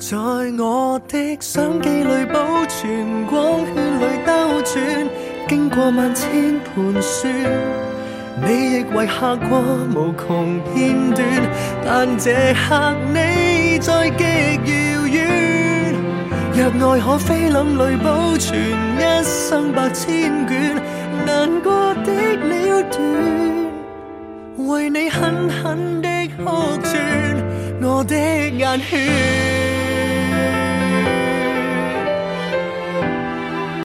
在我的相機裏保存，光圈裏兜轉，經過萬千盤算，你亦遺下過無窮片段，但這刻你在極遙遠。若愛可菲林裏保存，一生百千卷，難過的了斷，為你狠狠的哭穿我的眼圈。